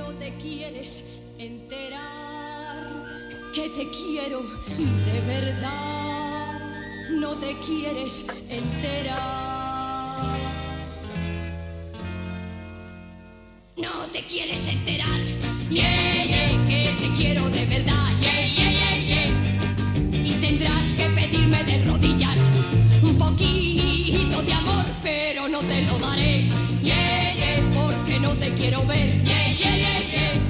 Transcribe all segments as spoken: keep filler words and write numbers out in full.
te quieres enterar que te quiero de verdad, no te quieres enterar. No te quieres enterar, yeah, yeah, que te quiero de verdad, yeah, yeah, yeah, yeah. Y tendrás que pedirme de rodillas un poquito de amor, pero no te lo daré, yeah, yeah, porque no te quiero ver, yeah, yeah, yeah, yeah.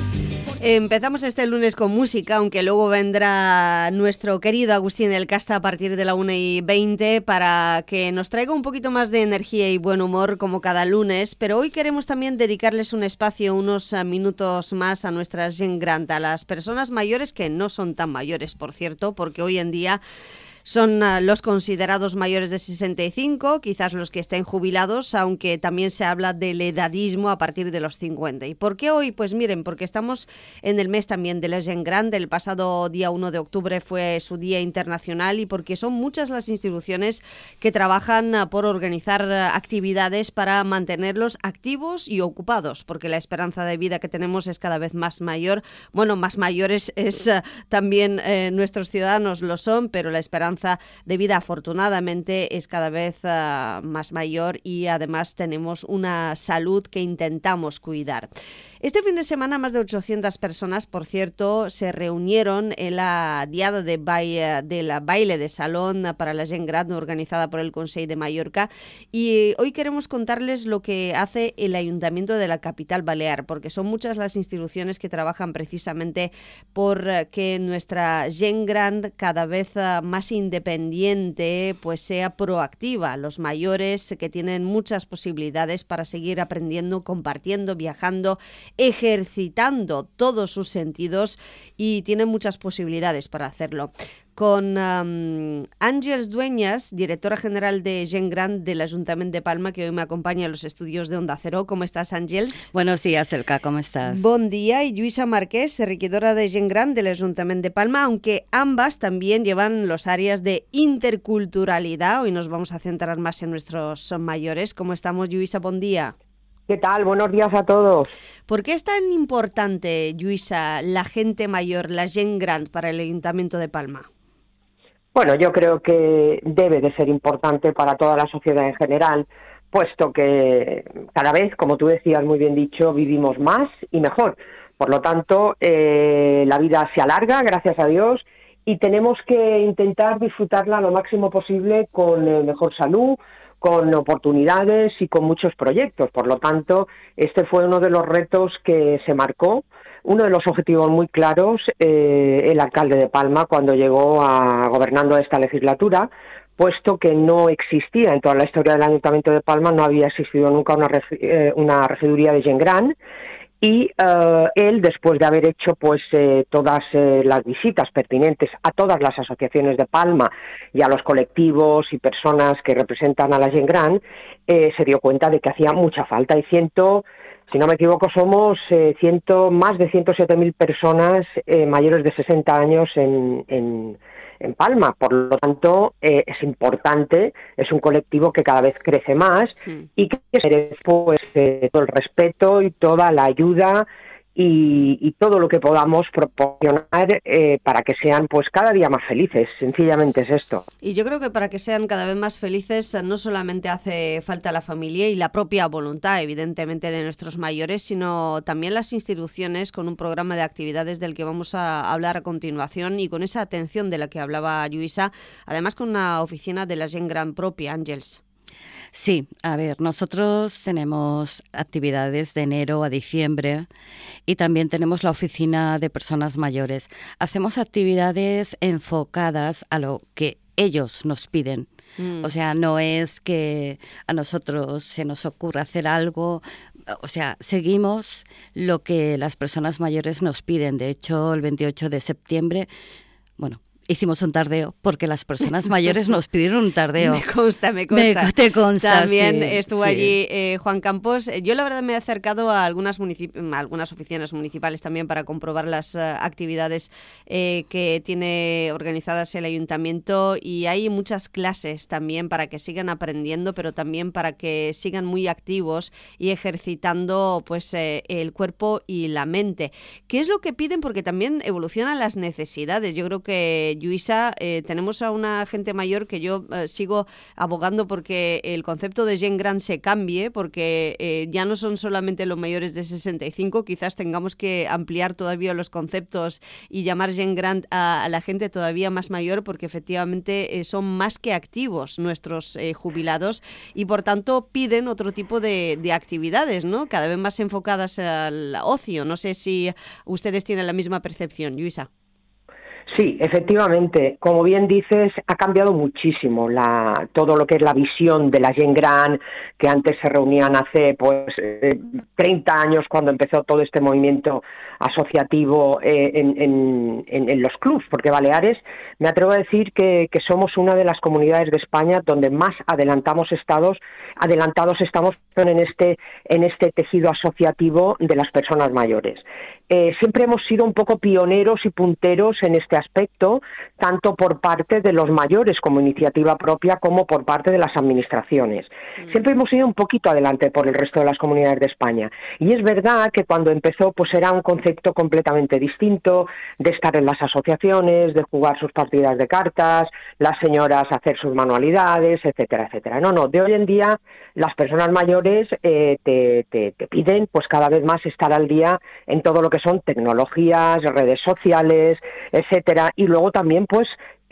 Empezamos este lunes con música, aunque luego vendrá nuestro querido Agustín del Casta a partir de la una y veinte para que nos traiga un poquito más de energía y buen humor como cada lunes, pero hoy queremos también dedicarles un espacio, unos minutos más a nuestra gent gran, a las personas mayores que no son tan mayores, por cierto, porque hoy en día son uh, los considerados mayores de sesenta y cinco, quizás los que estén jubilados, aunque también se habla del edadismo a partir de los cincuenta. ¿Y por qué hoy? Pues miren, porque estamos en el mes también de la gent gran. El pasado día uno de octubre fue su día internacional y porque son muchas las instituciones que trabajan uh, por organizar uh, actividades para mantenerlos activos y ocupados, porque la esperanza de vida que tenemos es cada vez más mayor. Bueno, más mayores es uh, también uh, nuestros ciudadanos lo son, pero la esperanza de vida afortunadamente es cada vez uh, más mayor y además tenemos una salud que intentamos cuidar. Este fin de semana más de ochocientas personas, por cierto, se reunieron en la diada de, baile, de la baile de salón para la gent gran organizada por el Consell de Mallorca y hoy queremos contarles lo que hace el Ayuntamiento de la capital balear, porque son muchas las instituciones que trabajan precisamente por que nuestra gent gran cada vez uh, más independiente pues sea proactiva, los mayores que tienen muchas posibilidades para seguir aprendiendo, compartiendo, viajando, ejercitando todos sus sentidos y tienen muchas posibilidades para hacerlo. Con um, Àngels Dueñas, directora general de Gent Gran del Ayuntamiento de Palma, que hoy me acompaña en los estudios de Onda Cero. ¿Cómo estás, Àngels? Buenos días, Elka, ¿cómo estás? Buen día. Y Lluïsa Marqués, regidora de Gent Gran del Ayuntamiento de Palma, aunque ambas también llevan los áreas de interculturalidad. Hoy nos vamos a centrar más en nuestros mayores. ¿Cómo estamos, Lluïsa? Buen día. ¿Qué tal? Buenos días a todos. ¿Por qué es tan importante, Lluïsa, la gente mayor, la gent gran para el Ayuntamiento de Palma? Bueno, yo creo que debe de ser importante para toda la sociedad en general, puesto que cada vez, como tú decías muy bien dicho, vivimos más y mejor. Por lo tanto, eh, la vida se alarga, gracias a Dios, y tenemos que intentar disfrutarla lo máximo posible con eh, mejor salud, con oportunidades y con muchos proyectos. Por lo tanto, este fue uno de los retos que se marcó, uno de los objetivos muy claros, eh, el alcalde de Palma cuando llegó a gobernando esta legislatura, puesto que no existía en toda la historia del Ayuntamiento de Palma, no había existido nunca una, eh, una regiduría de gent gran. Y uh, él, después de haber hecho pues eh, todas eh, las visitas pertinentes a todas las asociaciones de Palma y a los colectivos y personas que representan a la gent gran, eh, se dio cuenta de que hacía mucha falta. Y ciento, si no me equivoco, somos eh, ciento, más de ciento siete mil personas eh, mayores de sesenta años en, en, en Palma. Por lo tanto, eh, es importante, es un colectivo que cada vez crece más mm. y que merece pues, eh, todo el respeto y toda la ayuda y, y todo lo que podamos proporcionar eh, para que sean pues cada día más felices. Sencillamente es esto. Y yo creo que para que sean cada vez más felices no solamente hace falta la familia y la propia voluntad, evidentemente, de nuestros mayores, sino también las instituciones con un programa de actividades del que vamos a hablar a continuación y con esa atención de la que hablaba Lluïsa, además con una oficina de la gent gran propia, Àngels. Sí, a ver, nosotros tenemos actividades de enero a diciembre y también tenemos la oficina de personas mayores. Hacemos actividades enfocadas a lo que ellos nos piden. Mm. O sea, no es que a nosotros se nos ocurra hacer algo, o sea, seguimos lo que las personas mayores nos piden. De hecho, el veintiocho de septiembre, bueno, hicimos un tardeo, porque las personas mayores nos pidieron un tardeo. Me consta, me consta. Me, te consta, También sí, estuvo sí. allí eh, Juan Campos. Yo la verdad me he acercado a algunas, municip- a algunas oficinas municipales también para comprobar las uh, actividades eh, que tiene organizadas el ayuntamiento, y hay muchas clases también para que sigan aprendiendo, pero también para que sigan muy activos y ejercitando pues eh, el cuerpo y la mente. ¿Qué es lo que piden? Porque también evolucionan las necesidades. Yo creo que, Lluïsa, eh, tenemos a una gente mayor que yo eh, sigo abogando porque el concepto de gent gran se cambie, porque eh, ya no son solamente los mayores de sesenta y cinco, quizás tengamos que ampliar todavía los conceptos y llamar gent gran a, a la gente todavía más mayor, porque efectivamente eh, son más que activos nuestros eh, jubilados, y por tanto piden otro tipo de, de actividades, ¿no? Cada vez más enfocadas al ocio. No sé si ustedes tienen la misma percepción, Lluïsa. Sí, efectivamente, como bien dices, ha cambiado muchísimo la, todo lo que es la visión de la gent gran, que antes se reunían hace pues eh, treinta años, cuando empezó todo este movimiento asociativo eh, en, en, en, en los clubs, porque Baleares, me atrevo a decir que, que somos una de las comunidades de España donde más adelantamos estados, adelantados estamos en este, en este tejido asociativo de las personas mayores. Eh, siempre hemos sido un poco pioneros y punteros en este aspecto, tanto por parte de los mayores como iniciativa propia, como por parte de las administraciones. Mm. Siempre hemos ido un poquito adelante por el resto de las comunidades de España. Y es verdad que cuando empezó, pues era un concepto completamente distinto, de estar en las asociaciones, de jugar sus partidas de cartas, las señoras hacer sus manualidades, etcétera, etcétera. No, no, de hoy en día las personas mayores eh, te, te, te piden pues cada vez más estar al día en todo lo que son tecnologías, redes sociales, etcétera, y luego también pues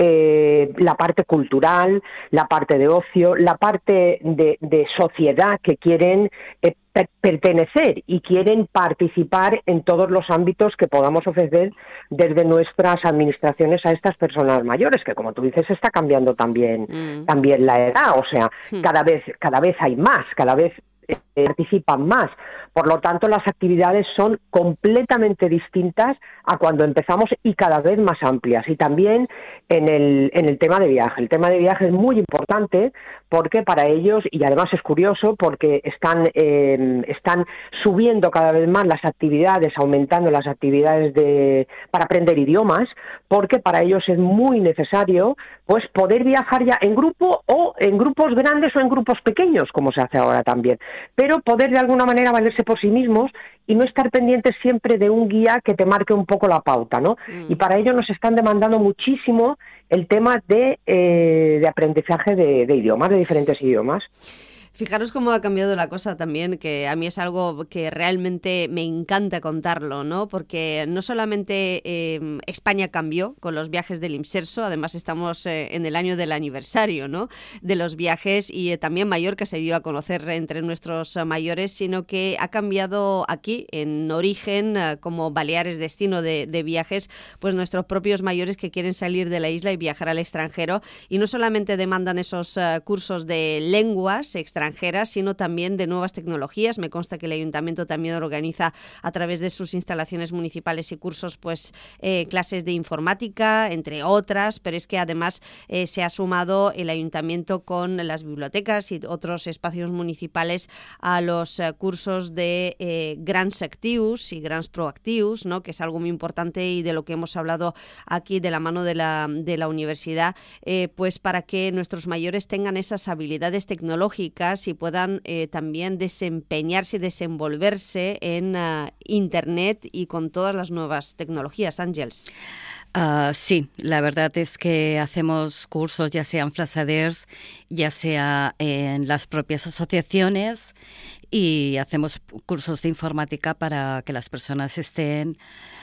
eh, la parte cultural, la parte de ocio, la parte de, de sociedad que quieren eh, per- pertenecer y quieren participar en todos los ámbitos que podamos ofrecer desde nuestras administraciones a estas personas mayores, que como tú dices está cambiando también, mm. también la edad, o sea, mm. cada vez, cada vez hay más, cada vez eh, participan más. Por lo tanto, las actividades son completamente distintas a cuando empezamos y cada vez más amplias. Y también en el, en el tema de viaje. El tema de viaje es muy importante porque para ellos, y además es curioso porque están, eh, están subiendo cada vez más las actividades, aumentando las actividades de, para aprender idiomas, porque para ellos es muy necesario pues poder viajar ya en grupo o en grupos grandes o en grupos pequeños, como se hace ahora también, pero poder de alguna manera valerse por sí mismos y no estar pendientes siempre de un guía que te marque un poco la pauta, ¿no? Mm. Y para ello nos están demandando muchísimo el tema de, eh, de aprendizaje de, de idiomas, de diferentes idiomas. Fijaros cómo ha cambiado la cosa también, que a mí es algo que realmente me encanta contarlo, ¿no? Porque no solamente eh, España cambió con los viajes del IMSERSO, además estamos eh, en el año del aniversario, ¿no?, de los viajes, y eh, también Mallorca se dio a conocer entre nuestros uh, mayores, sino que ha cambiado aquí, en origen, uh, como Baleares destino de, de viajes, pues nuestros propios mayores que quieren salir de la isla y viajar al extranjero, y no solamente demandan esos uh, cursos de lenguas extranjeras, sino también de nuevas tecnologías. Me consta que el ayuntamiento también organiza a través de sus instalaciones municipales y cursos pues eh, clases de informática, entre otras, pero es que además eh, se ha sumado el ayuntamiento con las bibliotecas y otros espacios municipales a los eh, cursos de eh, grans actius y grans proactius, ¿no?, que es algo muy importante y de lo que hemos hablado aquí de la mano de la, de la universidad, eh, pues para que nuestros mayores tengan esas habilidades tecnológicas y puedan eh, también desempeñarse y desenvolverse en uh, Internet y con todas las nuevas tecnologías. Ángels. Uh, sí, la verdad es que hacemos cursos, ya sean flassaders, ya sea en las propias asociaciones, y hacemos cursos de informática para que las personas estén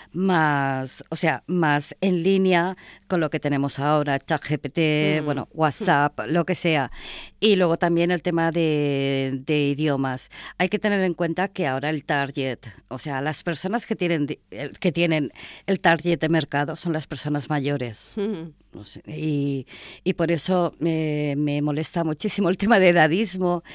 más, o sea, más en línea con lo que tenemos ahora, ChatGPT, mm. bueno, WhatsApp, lo que sea. Y luego también el tema de, de idiomas. Hay que tener en cuenta que ahora el target, o sea, las personas que tienen que tienen el target de mercado son las personas mayores. Mm. No sé, y, y por eso me, me molesta muchísimo el tema de edadismo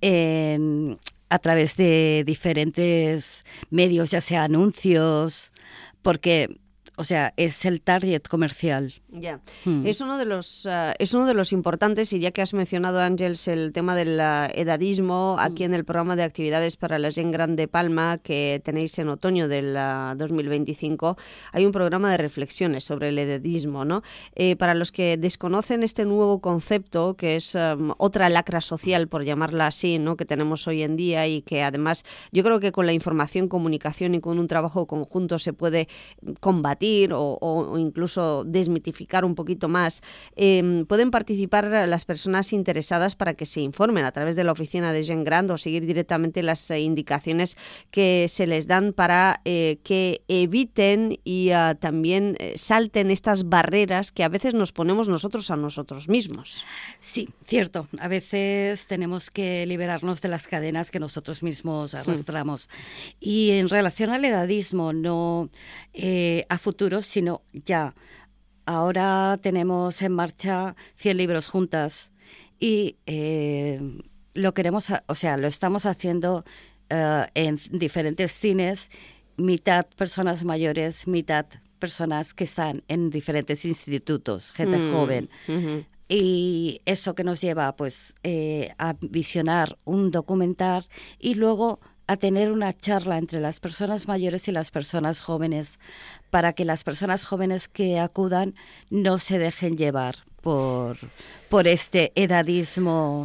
en, a través de diferentes medios, ya sea anuncios, porque, o sea, es el target comercial Ya, Mm. es uno de los uh, es uno de los importantes, y ya que has mencionado, Àngels, el tema del uh, edadismo, aquí en el programa de actividades para la gent gran de Palma que tenéis en otoño del uh, dos mil veinticinco, hay un programa de reflexiones sobre el edadismo, ¿no? Eh, para los que desconocen este nuevo concepto, que es um, otra lacra social, por llamarla así, ¿no?, que tenemos hoy en día, y que además yo creo que con la información, comunicación y con un trabajo conjunto se puede combatir o, o, o incluso desmitificar un poquito más. Eh, pueden participar las personas interesadas para que se informen a través de la oficina de Gent Gran o seguir directamente las eh, indicaciones que se les dan para eh, que eviten y uh, también eh, salten estas barreras que a veces nos ponemos nosotros a nosotros mismos. Sí, cierto. A veces tenemos que liberarnos de las cadenas que nosotros mismos arrastramos. Mm. Y en relación al edadismo, no eh, a futuro, sino ya. Ahora tenemos en marcha cien libros juntas y eh, lo queremos, o sea, lo estamos haciendo uh, en diferentes cines, mitad personas mayores, mitad personas que están en diferentes institutos, gente mm. joven. Uh-huh. Y eso que nos lleva pues eh, a visionar un documental y luego a tener una charla entre las personas mayores y las personas jóvenes, para que las personas jóvenes que acudan no se dejen llevar por, por este edadismo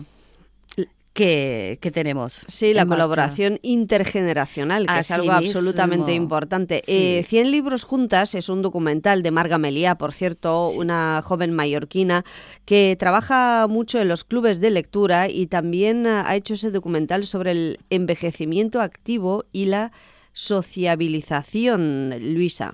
que, que tenemos. Sí, la colaboración marcha. intergeneracional, que Así es algo mismo. absolutamente importante. Sí. Eh, cien libros juntas es un documental de Marga Meliá, por cierto, sí. una joven mallorquina que trabaja mucho en los clubes de lectura y también ha hecho ese documental sobre el envejecimiento activo y la sociabilización, Luisa.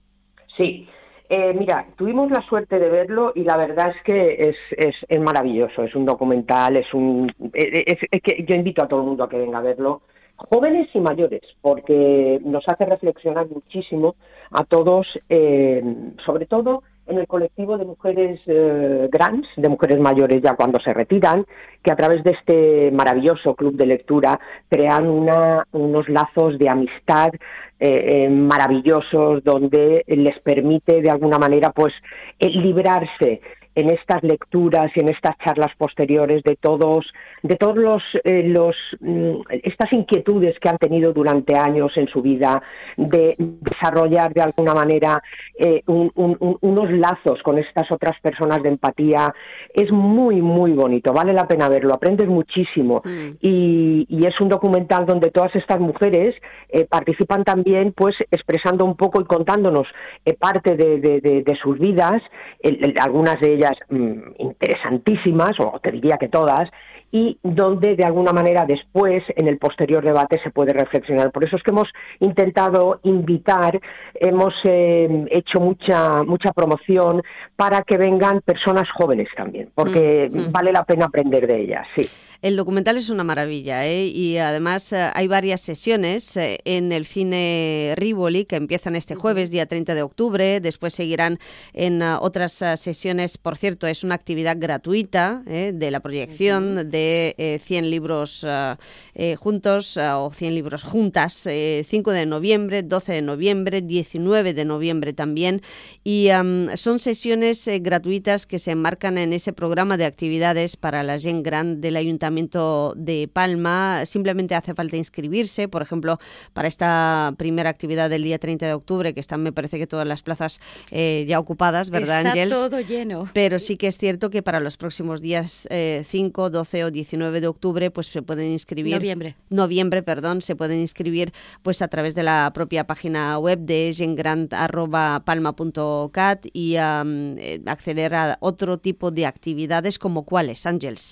Sí. Eh, mira, tuvimos la suerte de verlo y la verdad es que es, es, es maravilloso, es un documental, es un es, es que yo invito a todo el mundo a que venga a verlo, jóvenes y mayores, porque nos hace reflexionar muchísimo a todos, eh, sobre todo en el colectivo de mujeres eh, grandes, de mujeres mayores ya cuando se retiran, que a través de este maravilloso club de lectura crean una, unos lazos de amistad Eh, eh, maravillosos, donde les permite de alguna manera pues eh, librarse en estas lecturas y en estas charlas posteriores de todos de todos los, eh, los mm, estas inquietudes que han tenido durante años en su vida, de desarrollar de alguna manera eh, un, un, un, unos lazos con estas otras personas de empatía. Es muy muy bonito, vale la pena verlo, aprendes muchísimo. mm. y, y es un documental donde todas estas mujeres eh, participan también pues expresando un poco y contándonos eh, parte de, de, de, de sus vidas, el, el, algunas de ellas mmm, interesantísimas, o te diría que todas, y donde de alguna manera después en el posterior debate se puede reflexionar. Por eso es que hemos intentado invitar, hemos eh, hecho mucha mucha promoción para que vengan personas jóvenes también, porque mm, mm. vale la pena aprender de ellas, sí. El documental es una maravilla, ¿eh? Y además eh, hay varias sesiones eh, en el cine Rivoli que empiezan este jueves, día treinta de octubre, después seguirán en uh, otras uh, sesiones. Por cierto, es una actividad gratuita eh, de la proyección uh-huh. de eh, cien libros uh, eh, juntos uh, o cien libros juntas, eh, cinco de noviembre, doce de noviembre, diecinueve de noviembre también, y um, son sesiones eh, gratuitas que se enmarcan en ese programa de actividades para la gent gran del Ayuntamiento de Palma. Simplemente hace falta inscribirse, por ejemplo, para esta primera actividad del día treinta de octubre, que están, me parece que todas las plazas eh, ya ocupadas, ¿verdad, Àngels? Está todo lleno. Pero sí que es cierto que para los próximos días eh, cinco, doce o diecinueve de octubre, pues se pueden inscribir. Noviembre. Noviembre, perdón, se pueden inscribir pues a través de la propia página web de gentgrant arroba palma punto cat y um, acceder a otro tipo de actividades, como cuáles, Àngels.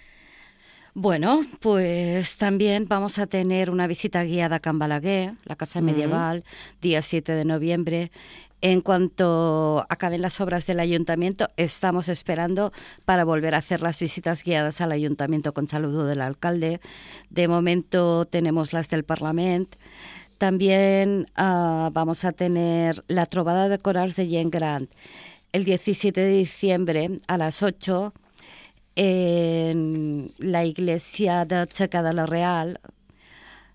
Bueno, pues también vamos a tener una visita guiada a Can Balaguer, la Casa uh-huh. Medieval, día siete de noviembre. En cuanto acaben las obras del ayuntamiento, estamos esperando para volver a hacer las visitas guiadas al ayuntamiento con saludo del alcalde. De momento tenemos las del Parlamento. También uh, vamos a tener la trobada de corals de Gent Gran el diecisiete de diciembre a las ocho en la iglesia de Checa de la Real.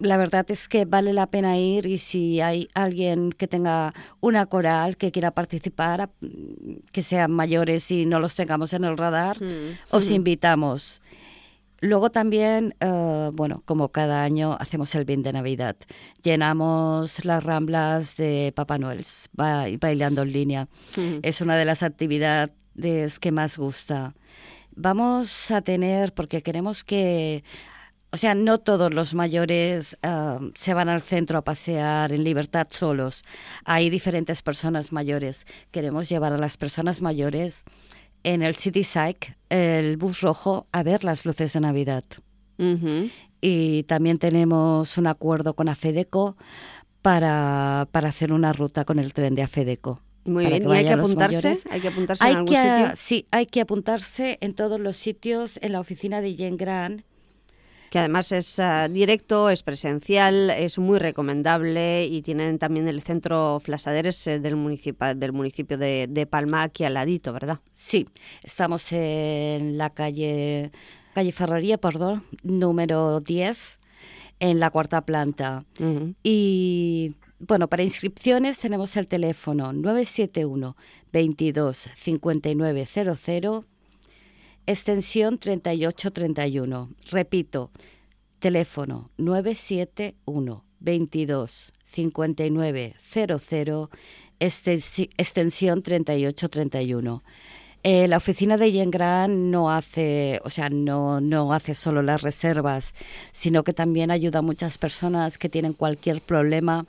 la verdad es que vale la pena ir, y si hay alguien que tenga una coral que quiera participar, que sean mayores y no los tengamos en el radar, mm. os mm. invitamos. Luego también, uh, bueno, como cada año hacemos el bin de Navidad. Llenamos las ramblas de Papá Noel, ba- bailando en línea. Mm. Es una de las actividades que más gusta. Vamos a tener, porque queremos que... O sea, no todos los mayores uh, se van al centro a pasear en libertad solos. Hay diferentes personas mayores. Queremos llevar a las personas mayores en el City Cycle, el bus rojo, a ver las luces de Navidad. Uh-huh. Y también tenemos un acuerdo con AFEDECO para, para hacer una ruta con el tren de AFEDECO. Muy bien, ¿y hay que apuntarse? ¿Hay que apuntarse hay en algún que, sitio? Sí, hay que apuntarse en todos los sitios, en la oficina de Gent Gran, que además es uh, directo, es presencial, es muy recomendable, y tienen también el centro Flasaderes eh, del, municipio, del municipio de, de Palma, aquí al ladito, ¿verdad? Sí, estamos en la calle, calle Ferrería, perdón, número diez, en la cuarta planta. Uh-huh. Y bueno, para inscripciones tenemos el teléfono nueve siete uno, veintidós, cincuenta y nueve cero cero, extensión treinta y ocho treinta y uno. Repito, teléfono nueve siete uno, veintidós, cincuenta y nueve cero cero, extensión treinta y ocho treinta y uno. Eh, la oficina de Gent Gran no hace, o sea, no, no hace solo las reservas, sino que también ayuda a muchas personas que tienen cualquier problema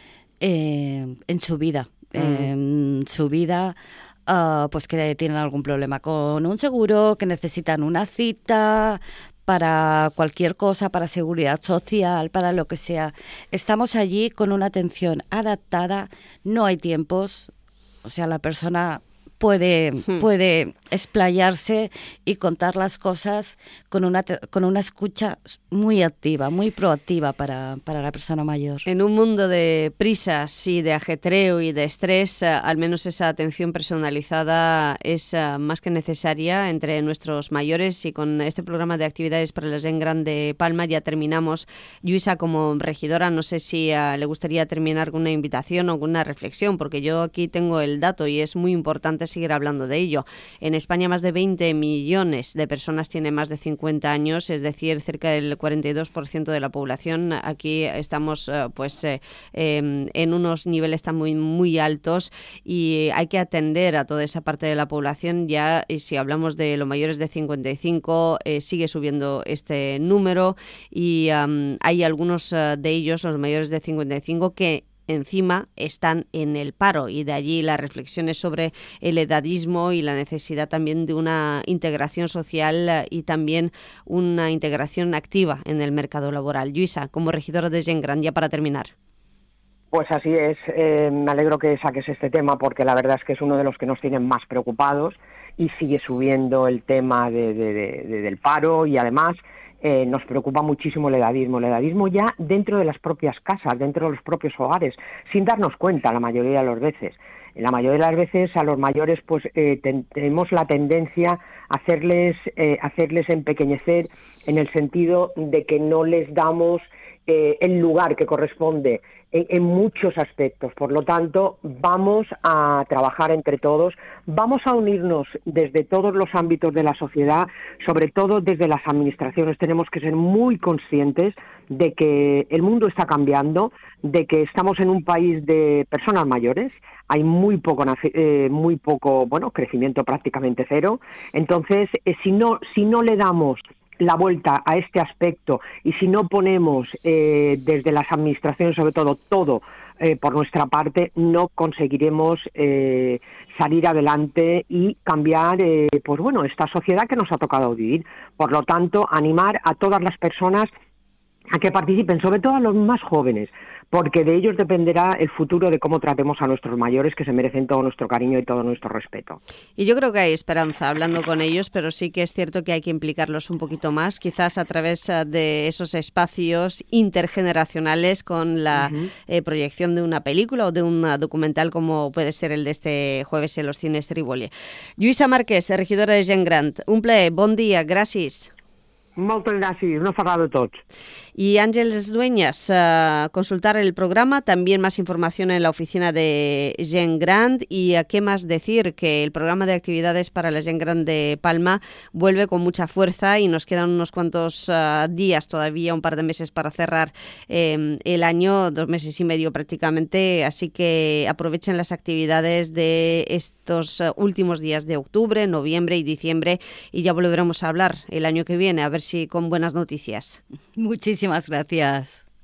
eh, en su vida, uh-huh. en su vida. Uh, pues que tienen algún problema con un seguro, que necesitan una cita para cualquier cosa, para seguridad social, para lo que sea. Estamos allí con una atención adaptada, no hay tiempos, o sea, la persona puede, hmm. puede explayarse y contar las cosas con una, con una escucha muy activa, muy proactiva para, para la persona mayor. En un mundo de prisas y de ajetreo y de estrés, al menos esa atención personalizada es más que necesaria entre nuestros mayores, y con este programa de actividades para la Gent Gran de Palma ya terminamos. Lluïsa, como regidora, no sé si uh, le gustaría terminar con una invitación o con una reflexión, porque yo aquí tengo el dato y es muy importante seguir hablando de ello. En España más de veinte millones de personas tienen más de cincuenta años, es decir, cerca del cuarenta y dos por ciento de la población. Aquí estamos uh, pues eh, eh, en unos niveles tan muy, muy altos, y hay que atender a toda esa parte de la población. Ya, y si hablamos de los mayores de cincuenta y cinco, eh, sigue subiendo este número, y um, hay algunos uh, de ellos, los mayores de cincuenta y cinco, que encima están en el paro, y de allí las reflexiones sobre el edadismo y la necesidad también de una integración social y también una integración activa en el mercado laboral. Lluïsa, como regidora de Gent Gran, ya para terminar. Pues así es, eh, me alegro que saques este tema, porque la verdad es que es uno de los que nos tienen más preocupados, y sigue subiendo el tema de, de, de, de, del paro, y además Eh, nos preocupa muchísimo el edadismo, el edadismo ya dentro de las propias casas, dentro de los propios hogares, sin darnos cuenta la mayoría de las veces. La mayoría de las veces a los mayores pues eh, ten, tenemos la tendencia a hacerles, eh, hacerles empequeñecer, en el sentido de que no les damos eh, el lugar que corresponde en, en muchos aspectos. Por lo tanto, vamos a trabajar entre todos, vamos a unirnos desde todos los ámbitos de la sociedad, sobre todo desde las administraciones. Tenemos que ser muy conscientes de que el mundo está cambiando, de que estamos en un país de personas mayores, hay muy poco, eh, muy poco, bueno, crecimiento prácticamente cero. Entonces, eh, si no, si no le damos la vuelta a este aspecto, y si no ponemos eh, desde las administraciones, sobre todo, todo eh, por nuestra parte, no conseguiremos eh, salir adelante y cambiar, eh, pues bueno, esta sociedad que nos ha tocado vivir. Por lo tanto, animar a todas las personas a que participen, sobre todo a los más jóvenes, porque de ellos dependerá el futuro de cómo tratemos a nuestros mayores, que se merecen todo nuestro cariño y todo nuestro respeto. Y yo creo que hay esperanza hablando con ellos, pero sí que es cierto que hay que implicarlos un poquito más, quizás a través de esos espacios intergeneracionales, con la uh-huh. eh, proyección de una película o de un documental, como puede ser el de este jueves en los cines Trípoli. Lluïsa Márquez, regidora de Gent Gran, un plaer, bon dia, gràcies. Moltes gràcies, una ferrada a tots. Y Ángeles Dueñas, uh, consultar el programa, también más información en la oficina de Gent Gran. Y a qué más decir, que el programa de actividades para la Gent Gran de Palma vuelve con mucha fuerza y nos quedan unos cuantos uh, días todavía, un par de meses para cerrar eh, el año, dos meses y medio prácticamente, así que aprovechen las actividades de estos uh, últimos días de octubre, noviembre y diciembre, y ya volveremos a hablar el año que viene, a ver si con buenas noticias. Muchísimas gracias.